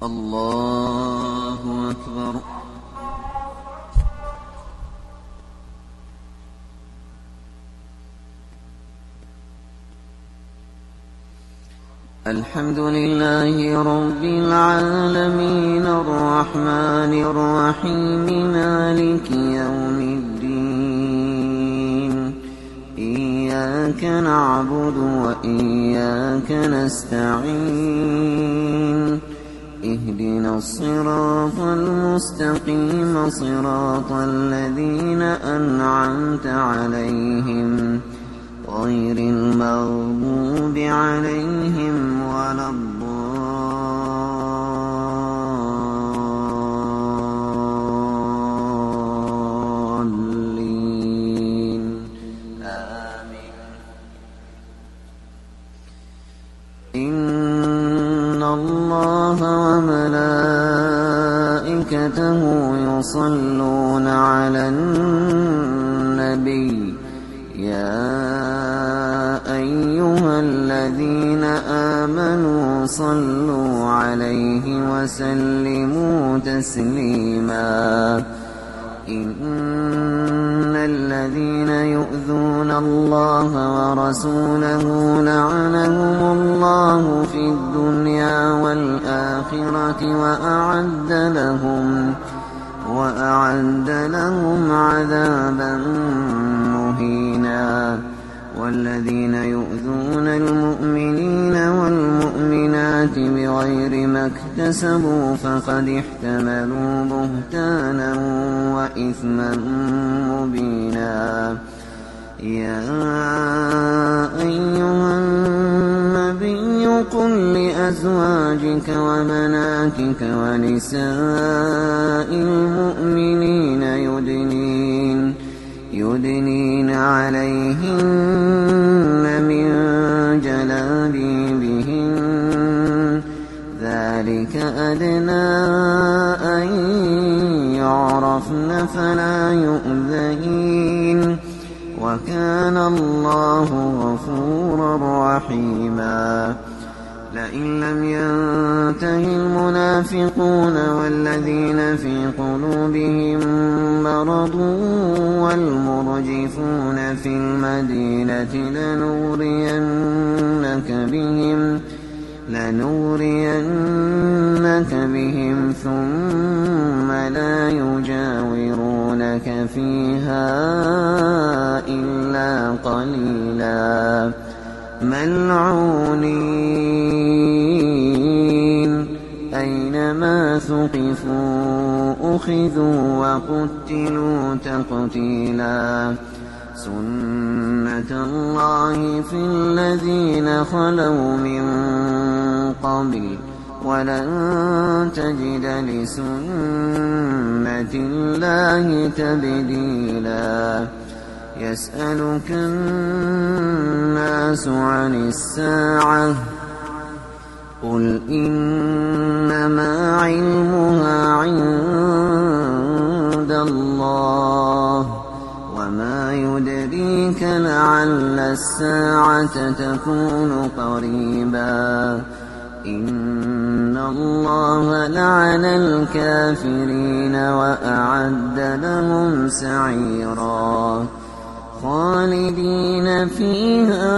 الله أكبر. الحمد لله رب العالمين الرحمن الرحيم مالك يوم الدين. إياك نعبد وإياك نستعين. اهدنا الصراط المستقيم صراط الذين أنعمت عليهم غير المغضوب عليهم ولا الضالين. آمين. إن الله وملائكته يصلون على النبي يا أيها الذين آمنوا صلوا عليه وسلموا تسليما. إن الذين يؤذون الله ورسوله لعنهم الله في الدنيا والآخرة وأعد لهم عذابا مهينا. والذين يؤذون المؤمنين والمؤمنات بغير ما اكتسبوا فقد احتملوا بهتانا وإثما مبينا. يا أيها النبي قل لأزواجك وبناتك ونساء المؤمنين يدنين عليهن من جلابيبهن ذلك أدنى أن يعرفن فلا يؤذين وكان الله غفورا رحيما. لئن لم ينته المنافقون والذين في قلوبهم مرض والمرجفون في المدينة لنغرينك بهم ثم لا يجاورونك فيها إلا قليلا ملعونين أينما ثقفوا أخذوا وقتلوا تقتيلا. سنة الله في الذين خلوا من قبل ولن تجد لسنة الله تبديلا. يسألك الناس عن الساعة قل إنما علمها عند الله وما يدريك لعل الساعة تكون قريبا. إن الله لعن الكافرين وأعد لهم سعيرا خالدين فيها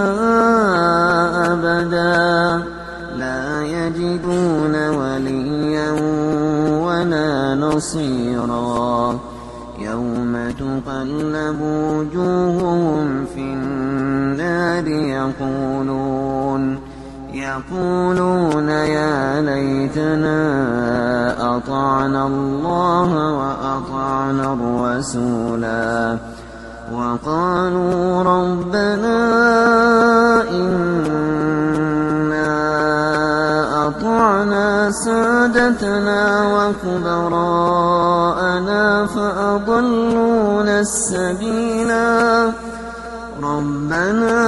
أبدا لا يجدون وليا ولا نصيرا. يوم تقلب وجوههم في النار يقولون يا ليتنا أطعنا الله وأطعنا الرسولا وقالوا ربنا إنا أطعنا سادتنا وكبراءنا فأضلونا السبيلا. ربنا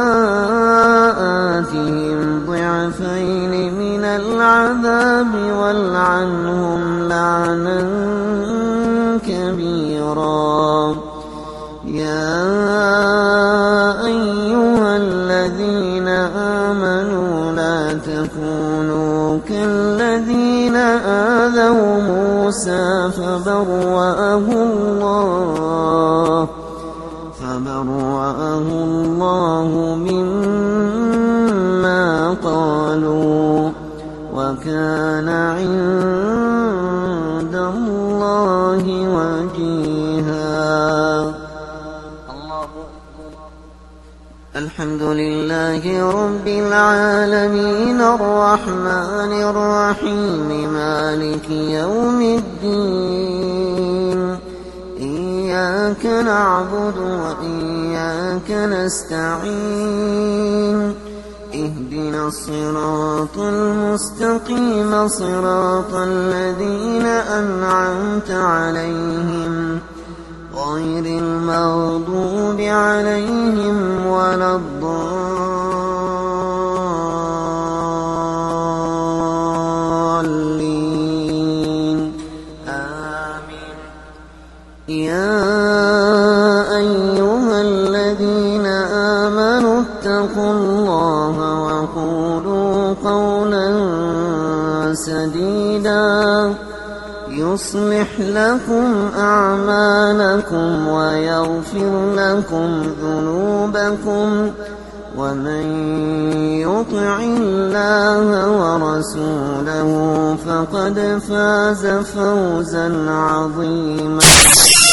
آتهم ضعفين من العذاب والعنهم لعنا كبيرا. يا أيها الذين آمنوا لا تكونوا كالذين آذوا موسى فبرأه الله مما قالوا وكان عند الله وجيها. الحمد لله رب العالمين الرحمن الرحيم مالك يوم الدين إياك نعبد وإياك نستعين اهدنا الصراط المستقيم صراط الذين أنعمت عليهم غير المغضوب عليهم ولا الضالين آمين. يا أيها الذين آمنوا اتقوا الله وقولوا قولا سديدا يصلح لكم أعمالكم ويغفر لكم ذنوبكم ومن يطع الله ورسوله فقد فاز فوزا عظيما.